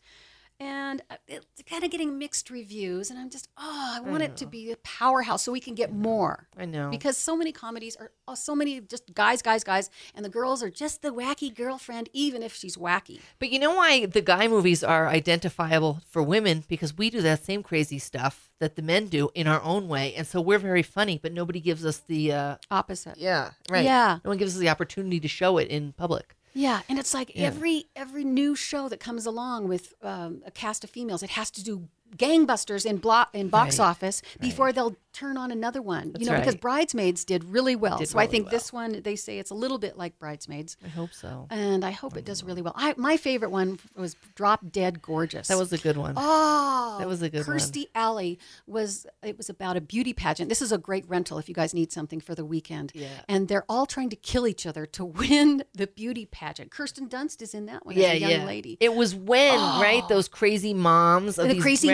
S3: And it's kind of getting mixed reviews. And I'm just, I want it to be a powerhouse so we can get more.
S2: I know.
S3: Because so many comedies are so many just guys. And the girls are just the wacky girlfriend, even if she's wacky.
S2: But you know why the guy movies are identifiable for women? Because we do that same crazy stuff that the men do in our own way. And so we're very funny, but nobody gives us the...
S3: Opposite.
S2: Yeah, right.
S3: Yeah.
S2: No one gives us the opportunity to show it in public.
S3: Yeah, and it's like every new show that comes along with a cast of females, it has to do gangbusters in box
S2: Right,
S3: office before they'll turn on another one.
S2: That's
S3: because
S2: right.
S3: Bridesmaids did really well.
S2: Did
S3: So I
S2: really
S3: think
S2: well.
S3: this one, they say it's a little bit like Bridesmaids.
S2: I hope so.
S3: And I hope it does really well. My favorite one was Drop Dead Gorgeous.
S2: That was a good one.
S3: Oh,
S2: That was a good one.
S3: Kirstie Alley was about a beauty pageant. This is a great rental if you guys need something for the weekend.
S2: Yeah.
S3: And they're all trying to kill each other to win the beauty pageant. Kirsten Dunst is in that one as a young lady.
S2: It was when, right? Those crazy moms of
S3: The
S2: these,
S3: crazy
S2: right,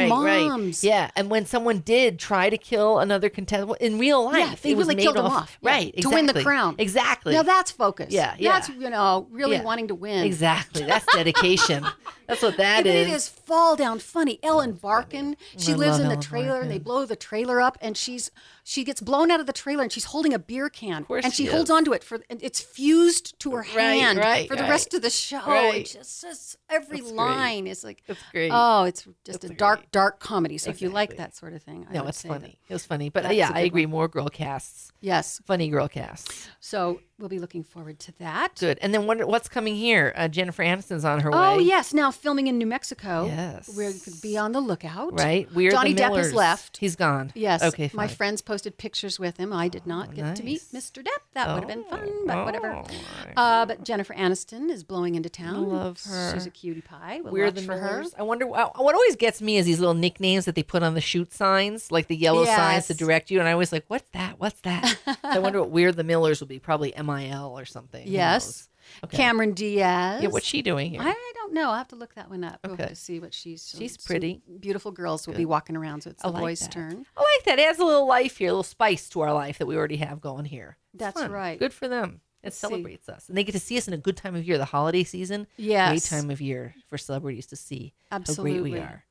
S3: moms.
S2: Yeah, and when someone did try to kill another contestant in real life,
S3: they
S2: it was
S3: really
S2: made
S3: killed them off. Yeah,
S2: Right,
S3: to win the
S2: exactly.
S3: crown.
S2: Exactly.
S3: Now that's focus.
S2: Yeah.
S3: That's, really
S2: Yeah.
S3: wanting to win.
S2: Exactly. That's dedication. That's what that
S3: But
S2: is.
S3: it is fall down funny. Ellen Barkin, she
S2: I
S3: lives
S2: love
S3: in the
S2: Ellen
S3: trailer and they
S2: Barkin.
S3: blow the trailer up and she gets blown out of the trailer and she's holding a beer can.
S2: course
S3: And she
S2: she
S3: holds
S2: is.
S3: onto it and it's fused to her hand for the
S2: right.
S3: rest of the show.
S2: Right.
S3: It's just every
S2: That's great.
S3: line is like,
S2: That's great.
S3: oh, it's just a dark,
S2: great.
S3: dark comedy. So if you like
S2: Exactly.
S3: that sort of thing, I
S2: No,
S3: would
S2: it's
S3: say
S2: funny. It was funny. But
S3: that's
S2: yeah,
S3: a
S2: I
S3: good
S2: agree.
S3: one.
S2: More girl casts.
S3: Yes.
S2: Funny girl casts.
S3: So we'll be looking forward to that.
S2: Good. And then what's coming here? Jennifer Aniston's on her
S3: Oh,
S2: way.
S3: yes. Now filming in New Mexico.
S2: Yes.
S3: We could be on the lookout.
S2: Right? We're
S3: Johnny
S2: the
S3: Depp
S2: Millers.
S3: has left.
S2: He's gone.
S3: Yes.
S2: Okay,
S3: My
S2: fine.
S3: friends posted pictures with him. I did not get to meet
S2: nice.
S3: Mr. Depp. That would have been fun, but whatever.
S2: all right.
S3: But Jennifer Aniston is blowing into town.
S2: Love her.
S3: She's a cutie pie. We'll
S2: We're
S3: watch
S2: the
S3: for her.
S2: Millers. I wonder what always gets me is these little nicknames that they put on the shoot signs, like the yellow signs to
S3: Yes.
S2: direct you. And I always like, what's that? What's that? So I wonder what We're the Millers will be. Probably MIL or something. Who
S3: Yes.
S2: knows? Okay.
S3: Cameron Diaz.
S2: Yeah, what's she doing here?
S3: I don't know. I'll have to look that one up. We'll
S2: Okay.
S3: have to see what she's
S2: She's
S3: some
S2: pretty.
S3: beautiful girls will be walking around, so it's
S2: I
S3: the
S2: like
S3: boys'
S2: that.
S3: turn.
S2: I like that. It adds a little life here, a little spice to our life that we already have going here. It's
S3: That's
S2: fun.
S3: right.
S2: Good for them. It
S3: Let's see.
S2: celebrates us. And they get to see us in a good time of year, the holiday season.
S3: Yes.
S2: Great time of year for celebrities to see how great
S3: Absolutely.
S2: we are.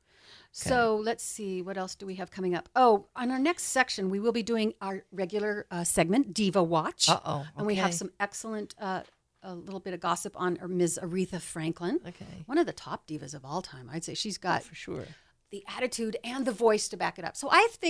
S3: So let's see, what else do we have coming up? Oh, on our next section, we will be doing our regular segment, Diva Watch.
S2: Uh-oh,
S3: And we have
S2: okay.
S3: some excellent, a little bit of gossip on Ms. Aretha Franklin.
S2: Okay.
S3: One of the top divas of all time. I'd say she's got
S2: For sure.
S3: the attitude and the voice to back it up. So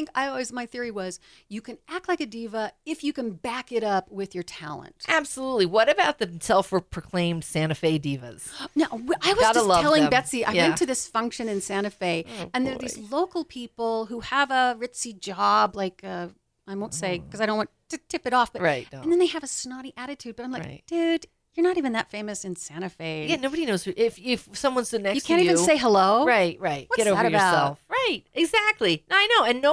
S3: my theory was you can act like a diva if you can back it up with your talent.
S2: Absolutely. What about the self-proclaimed Santa Fe divas?
S3: No, I was
S2: Gotta
S3: just
S2: love
S3: telling
S2: them.
S3: Betsy, I
S2: Yeah.
S3: went to this function in Santa Fe, and there are these local people who have a ritzy job, like I won't say because I don't want to tip it off, but
S2: Right, don't.
S3: and then they have a snotty attitude. But I'm like,
S2: Right.
S3: dude, you're not even that famous in Santa Fe.
S2: Yeah, nobody knows if someone's next
S3: you
S2: to
S3: can't
S2: you.
S3: even say hello.
S2: Right.
S3: What's
S2: Get over
S3: that about?
S2: yourself. Right. Exactly. I know. And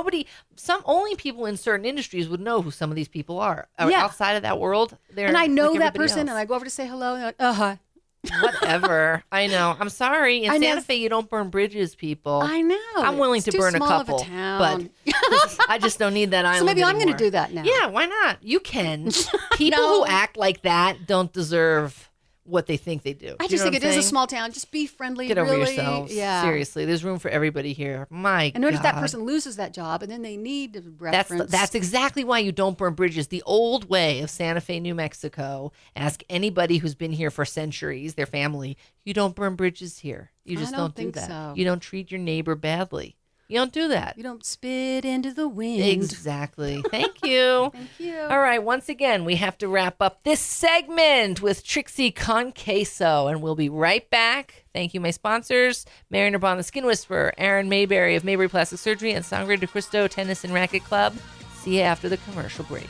S2: only people in certain industries would know who some of these people are.
S3: Yeah.
S2: Outside of that world, they're
S3: And I know
S2: like
S3: that
S2: everybody
S3: person,
S2: else.
S3: and I go over to say hello, and they're like,
S2: Whatever. I know. I'm sorry. In
S3: I know.
S2: Santa Fe, you don't burn bridges, people.
S3: I know.
S2: I'm willing
S3: It's
S2: to
S3: too
S2: burn a
S3: small of
S2: couple,
S3: town.
S2: but I just don't need that island.
S3: So maybe I'm going to
S2: anymore.
S3: do that now.
S2: Yeah, why not? You can. People
S3: No.
S2: who act like that don't deserve what they think they do.
S3: I
S2: You
S3: just
S2: know
S3: think
S2: what
S3: it is
S2: I'm
S3: a
S2: saying?
S3: small town. Just be friendly.
S2: Get over
S3: really.
S2: yourselves.
S3: Yeah.
S2: Seriously, there's room for everybody here. My
S3: And what if that
S2: God.
S3: person loses that job and then they need a reference?
S2: That's exactly why you don't burn bridges. The old way of Santa Fe, New Mexico. Ask anybody who's been here for centuries, their family. You don't burn bridges here. You
S3: I
S2: just
S3: don't
S2: do
S3: think
S2: that.
S3: so.
S2: You don't treat your neighbor badly. You don't do that.
S3: You don't spit into the wind.
S2: Exactly. Thank you.
S3: Thank you.
S2: All right. Once again, we have to wrap up this segment with Trixie Conqueso, and we'll be right back. Thank you, my sponsors, Mary Narbonne, the Skin Whisperer, Aaron Mayberry of Mayberry Plastic Surgery, and Sangre de Cristo Tennis and Racket Club. See you after the commercial break.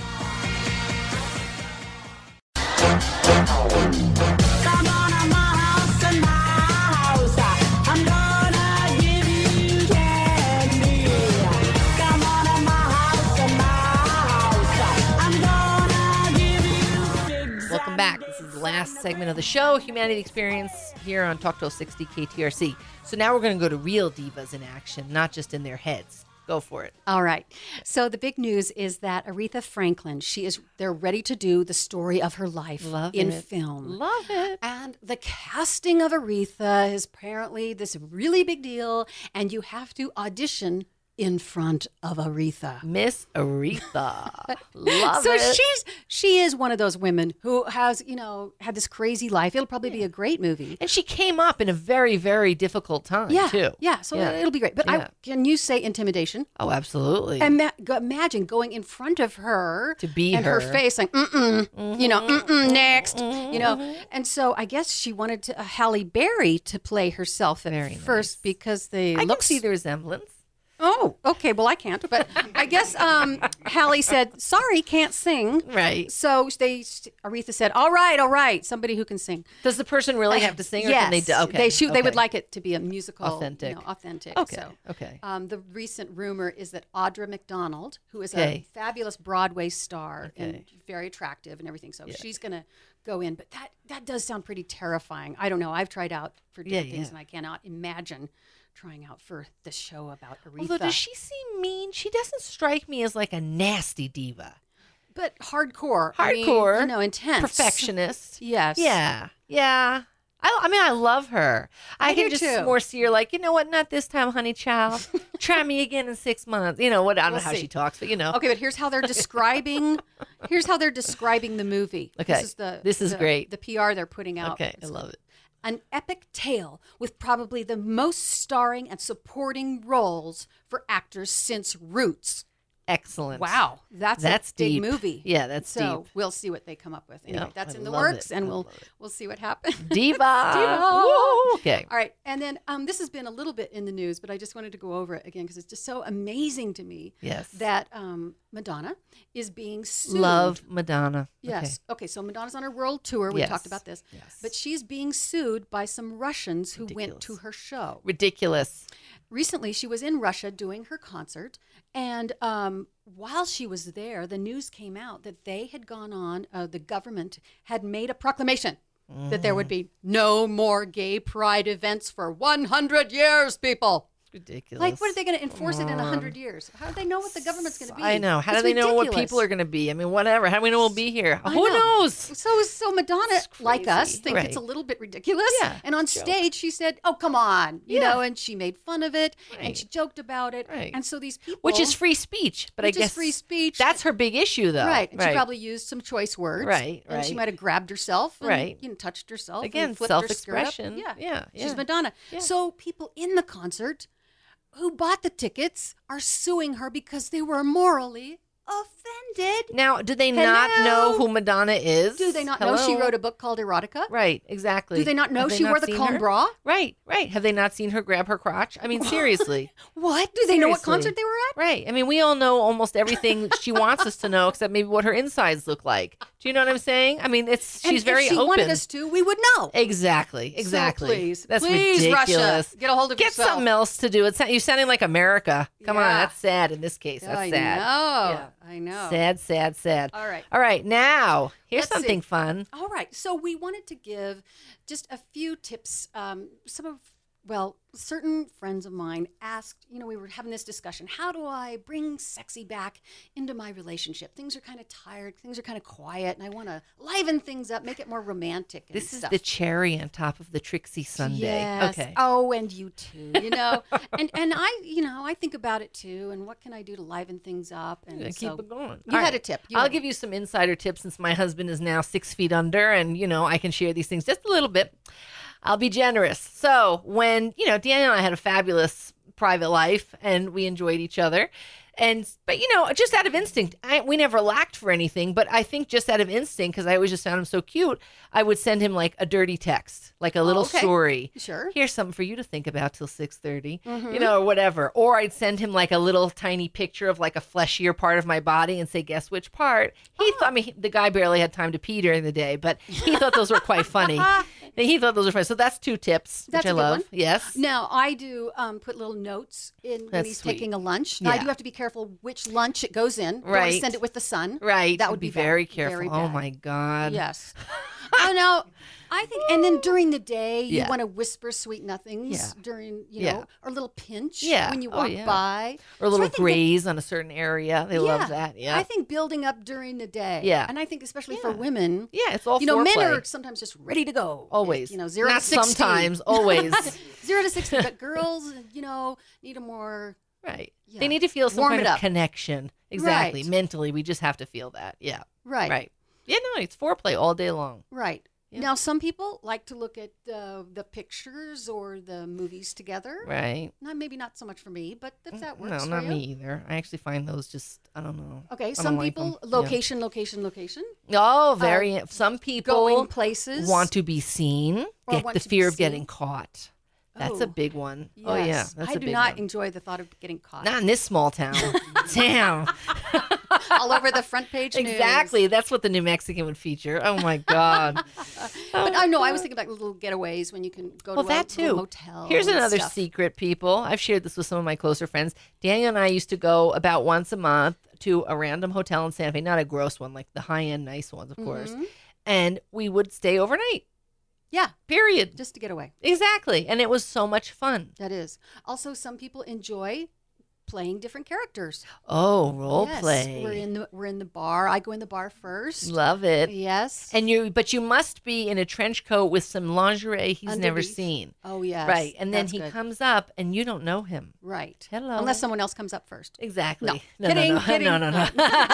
S5: Come on to my house and my house. I'm gonna give you candy. Come on to my house and my house. I'm gonna give you figs.
S2: Welcome back. This is the last segment of the show, Humanity Experience, here on Talk 1260 KTRC. So now we're going to go to real divas in action, not just in their heads. Go for it.
S3: All right. So the big news is that Aretha Franklin, they're ready to do the story of her life
S2: Love
S3: in
S2: it.
S3: film.
S2: Love it.
S3: And the casting of Aretha is apparently this really big deal, and you have to audition in front of Aretha.
S2: Miss Aretha. Love
S3: So
S2: it.
S3: she is one of those women who has, had this crazy life. It'll probably be a great movie.
S2: And she came up in a very, very difficult time,
S3: Yeah,
S2: too.
S3: yeah. So it'll be great. But
S2: Yeah.
S3: can you say intimidation?
S2: Oh, absolutely.
S3: And imagine going in front of her
S2: To be
S3: and her
S2: her.
S3: face like next, And so I guess she wanted Halle Berry to play herself at
S2: Very
S3: first because they
S2: I
S3: look
S2: can see the resemblance.
S3: Oh, okay. Well, I can't, but I guess Halle said, "Sorry, can't sing."
S2: Right.
S3: So Aretha said, "All right, somebody who can sing."
S2: Does the person really have to sing, or
S3: yes,
S2: can they do? Okay.
S3: They
S2: okay.
S3: would like it to be a musical,
S2: Authentic.
S3: authentic.
S2: Okay,
S3: So,
S2: okay.
S3: The recent rumor is that Audra McDonald, who is
S2: Okay.
S3: a fabulous Broadway star and
S2: Okay.
S3: very attractive and everything, so she's going to go in. But that does sound pretty terrifying. I don't know. I've tried out for different things, and I cannot imagine trying out for the show about Aretha.
S2: Although, does she seem mean? She doesn't strike me as like a nasty diva.
S3: But hardcore. I mean,
S2: Hardcore.
S3: intense.
S2: Perfectionist.
S3: Yes.
S2: Yeah. Yeah. I mean, I love her. I can
S3: do
S2: just
S3: too.
S2: more see her like, you know what? Not this time, honey child. Try me again in 6 months. You know what? I don't know how
S3: see.
S2: she talks, but you know.
S3: Okay, but here's how they're describing. Here's how they're describing the movie.
S2: Okay.
S3: This is
S2: the great.
S3: The PR they're putting out.
S2: Okay, I love it.
S3: An epic tale with probably the most starring and supporting roles for actors since Roots.
S2: Excellent.
S3: Wow, that's a big
S2: deep.
S3: movie.
S2: Yeah, that's
S3: so
S2: deep.
S3: we'll see what they come up with. Anyway,
S2: Yep,
S3: that's
S2: I
S3: in the
S2: love
S3: works,
S2: it.
S3: and
S2: I
S3: we'll
S2: love it.
S3: we'll see what happens.
S2: Diva.
S3: Diva.
S2: Woo. Okay.
S3: All right, and then this has been a little bit in the news, but I just wanted to go over it again because it's just so amazing to me.
S2: Yes.
S3: That Madonna is being sued.
S2: Love Madonna.
S3: Yes. Okay. So Madonna's on her world tour. We
S2: Yes.
S3: talked about this.
S2: Yes.
S3: But she's being sued by some Russians who went
S2: Ridiculous.
S3: to her show.
S2: Ridiculous.
S3: Recently, she was in Russia doing her concert. And while she was there, the news came out that they had gone on, the government had made a proclamation that there would be no more gay pride events for 100 years, people.
S2: Ridiculous.
S3: Like, what are they going to enforce it in 100 years? How do they know what the government's going to be?
S2: I know. How
S3: It's
S2: do they know what
S3: ridiculous.
S2: people are going to be? I mean, whatever. How do we know we'll be here?
S3: I
S2: Who
S3: know.
S2: knows?
S3: So Madonna, like us,
S2: crazy.
S3: think
S2: Right.
S3: it's a little bit ridiculous.
S2: Yeah,
S3: And on
S2: joke.
S3: stage, she said, "Oh, come on," you
S2: Yeah.
S3: know, and she made fun of it and
S2: Right.
S3: she joked about it.
S2: Right.
S3: And so these people,
S2: Which is free speech. But
S3: Which
S2: I
S3: is
S2: guess
S3: free speech.
S2: That's her big issue, though.
S3: right? And she probably used some choice words.
S2: Right,
S3: And she
S2: right.
S3: might have grabbed herself. And,
S2: Right.
S3: touched herself.
S2: Again,
S3: and flipped her skirt up.
S2: self-expression. Yeah,
S3: She's
S2: yeah.
S3: Madonna.
S2: Yeah.
S3: So people in the concert who bought the tickets are suing her because they were morally offended.
S2: Now, do they not
S3: Hello?
S2: know who Madonna is?
S3: Do they not know she
S2: Hello?
S3: wrote a book called Erotica?
S2: Right, exactly.
S3: Do they not know
S2: Have
S3: she wore the
S2: seen
S3: comb
S2: her?
S3: bra?
S2: Right, right. Have they not seen her grab her crotch? I mean, seriously.
S3: What? Do they know what
S2: Seriously.
S3: concert they were at?
S2: Right. I mean, we all know almost everything she wants us to know, except maybe what her insides look like. Do you know what I'm saying? I mean, she's
S3: And
S2: very
S3: if she
S2: open.
S3: wanted us to, we would know.
S2: Exactly.
S3: So
S2: Exactly.
S3: please,
S2: That's
S3: please,
S2: ridiculous.
S3: Russia, get a hold of
S2: Get
S3: yourself.
S2: something else to do. You're sounding like America. Come on,
S3: Yeah.
S2: that's sad in this case. That's
S3: I
S2: sad.
S3: know.
S2: Yeah.
S3: I know.
S2: Sad, sad, sad.
S3: All right.
S2: All right. Now, here's
S3: Let's
S2: something
S3: see.
S2: fun.
S3: All right. So we wanted to give just a few tips. Certain friends of mine asked, we were having this discussion. How do I bring sexy back into my relationship? Things are kind of tired. Things are kind of quiet. And I want to liven things up, make it more romantic and
S2: This is
S3: stuff.
S2: the cherry on top of the Trixie Sunday.
S3: Yes.
S2: Okay.
S3: Oh, and you too. and I think about it too. And what can I do to liven things up? And
S2: Yeah,
S3: so
S2: keep it going.
S3: You
S2: All
S3: had
S2: right.
S3: a tip.
S2: I'll give you some insider tips since my husband is now 6 feet under, and I can share these things just a little bit. I'll be generous. So when Daniel and I had a fabulous private life, and we enjoyed each other. But just out of instinct, we never lacked for anything. But I think just out of instinct, because I always just found him so cute, I would send him like a dirty text, like a little
S3: okay.
S2: story.
S3: Sure.
S2: Here's something for you to think about till 6:30,
S3: Mm-hmm.
S2: or whatever. Or I'd send him like a little tiny picture of like a fleshier part of my body and say, guess which part? He thought, the guy barely had time to pee during the day, but he thought those were quite funny. He thought those were funny. So that's 2 tips,
S3: That's
S2: which I
S3: a good
S2: love.
S3: one.
S2: Yes.
S3: Now, I do put little notes in when
S2: That's
S3: he's
S2: sweet.
S3: taking a lunch. Now, I
S2: Yeah.
S3: do have to be careful which lunch it goes in. Don't wanna
S2: Right.
S3: send it with the sun.
S2: Right.
S3: That would be bad.
S2: very careful.
S3: Very
S2: Oh
S3: bad.
S2: my God.
S3: Yes. Oh, no. I think, and then during the day, you
S2: Yeah.
S3: want to whisper sweet nothings
S2: Yeah.
S3: during,
S2: Yeah.
S3: or a little pinch
S2: Yeah.
S3: when you
S2: Oh,
S3: walk
S2: yeah.
S3: by.
S2: Or a
S3: So
S2: little
S3: I think that-
S2: graze on a certain area. They love that. Yeah.
S3: I think building up during the day.
S2: Yeah.
S3: And I think especially for
S2: Yeah.
S3: women.
S2: Yeah, it's all
S3: men
S2: foreplay.
S3: are sometimes just ready to go.
S2: Always.
S3: 0
S2: Not
S3: to 60.
S2: sometimes. Always.
S3: 0 to 60. But girls, need a more.
S2: Right.
S3: Yeah.
S2: They need to feel some
S3: Warm
S2: kind
S3: it
S2: of
S3: up.
S2: connection. Exactly.
S3: Right.
S2: Mentally, we just have to feel that. Yeah.
S3: Right.
S2: Right. Yeah, no, it's foreplay all day long.
S3: Right.
S2: Yeah.
S3: Now, some people like to look at the pictures or the movies together.
S2: Right.
S3: Maybe not so much for me, but if that works
S2: No,
S3: for
S2: not
S3: you.
S2: me either. I actually find those just, I don't know.
S3: Okay,
S2: I
S3: some
S2: don't like
S3: people,
S2: them. Yeah.
S3: location.
S2: Oh, very. Some people
S3: Going places.
S2: want to be seen,
S3: Or
S2: get
S3: want
S2: the
S3: to be
S2: fear of
S3: seen.
S2: getting caught. That's a
S3: Oh,
S2: big one.
S3: Yes.
S2: Oh, yeah. That's
S3: I
S2: a
S3: do
S2: big
S3: not
S2: one.
S3: enjoy the thought of getting caught.
S2: Not in this small town. Damn.
S3: All over the front page news.
S2: Exactly. That's what the New Mexican would feature. Oh, my God.
S3: But I know I was thinking about little getaways when you can go
S2: Well,
S3: to
S2: that
S3: a little
S2: too.
S3: motel.
S2: Here's
S3: and
S2: another
S3: stuff.
S2: secret, people. I've shared this with some of my closer friends. Daniel and I used to go about once a month to a random hotel in Santa Fe, not a gross one, like the high-end nice ones, of course.
S3: Mm-hmm.
S2: And we would stay overnight.
S3: Yeah,
S2: Period.
S3: just to get away.
S2: Exactly. And it was so much fun.
S3: That is. Also, some people enjoy playing different characters.
S2: Oh, role
S3: Yes,
S2: play.
S3: We're in the bar. I go in the bar first.
S2: Love it.
S3: Yes.
S2: And but you must be in a trench coat with some lingerie he's never
S3: Underneath.
S2: seen.
S3: Oh, yes.
S2: Right. And then
S3: That's
S2: he
S3: good.
S2: comes up and you don't know him.
S3: Right.
S2: Hello.
S3: Unless someone else comes up first.
S2: Exactly.
S3: No. Kidding,
S2: no.
S3: kidding.
S2: No.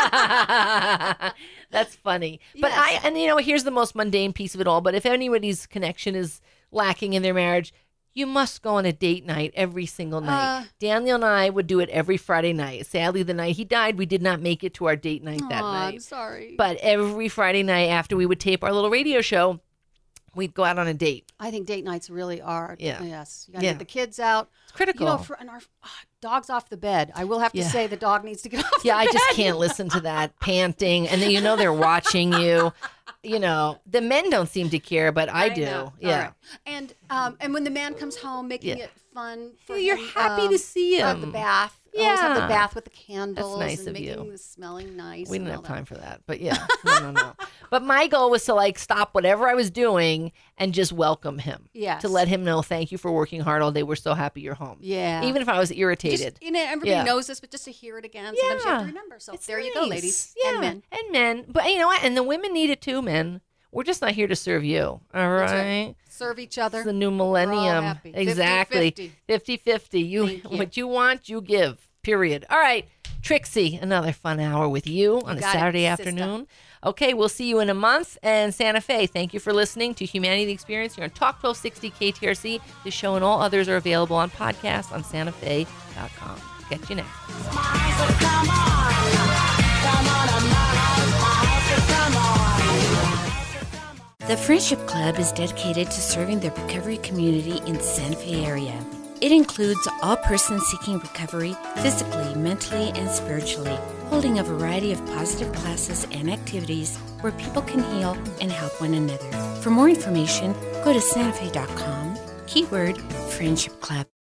S2: That's funny. But
S3: Yes.
S2: here's the most mundane piece of it all. But if anybody's connection is lacking in their marriage, you must go on a date night every single night. Daniel and I would do it every Friday night. Sadly, the night he died, we did not make it to our date night that
S3: Aw,
S2: night.
S3: I'm sorry.
S2: But every Friday night after we would tape our little radio show, we'd go out on a date.
S3: I think date nights really are.
S2: Yeah.
S3: Yes. You got to
S2: Yeah.
S3: get the kids out.
S2: It's critical.
S3: You know, and our dog's off the bed. I will have to
S2: Yeah.
S3: say the dog needs to get off
S2: Yeah,
S3: the
S2: I
S3: bed.
S2: just can't listen to that panting. And then they're watching you. The men don't seem to care, but I do.
S3: know.
S2: Yeah.
S3: All right. And when the man comes home, making
S2: Yeah.
S3: it fun for
S2: You're
S3: him,
S2: happy to see
S3: have the
S2: him.
S3: bath. Always have
S2: Yeah.
S3: the bath with the candles.
S2: nice
S3: and
S2: of
S3: making
S2: you.
S3: the smelling nice.
S2: We
S3: and
S2: didn't
S3: all
S2: have
S3: that.
S2: time for that. But yeah, no. But my goal was to stop whatever I was doing and just welcome him.
S3: Yes.
S2: To let him know, thank you for working hard all day. We're so happy you're home.
S3: Yeah.
S2: Even if I was irritated.
S3: Just, everybody
S2: Yeah.
S3: knows this, but just to hear it again, sometimes you have to
S2: Yeah.
S3: remember. So
S2: It's
S3: there you go,
S2: nice.
S3: ladies
S2: Yeah.
S3: and men.
S2: And men. But you know what? And the women need it too, men. We're just not here to serve you. All
S3: That's
S2: right.
S3: Serve each other.
S2: It's the new millennium.
S3: happy.
S2: Exactly.
S3: 50-50.
S2: 50-50.
S3: Thank you.
S2: What you want, you give. Period. All right. Trixie, another fun hour with you on a
S3: got it,
S2: Saturday
S3: sister.
S2: afternoon. Okay, we'll see you in a month. And Santa Fe, thank you for listening to Humanity the Experience. You're on Talk 1260 KTRC. This show and all others are available on podcast on santafe.com. Catch you next.
S7: The Friendship Club is dedicated to serving the recovery community in the Santa Fe area. It includes all persons seeking recovery physically, mentally, and spiritually, holding a variety of positive classes and activities where people can heal and help one another. For more information, go to santafe.com, keyword Friendship Club.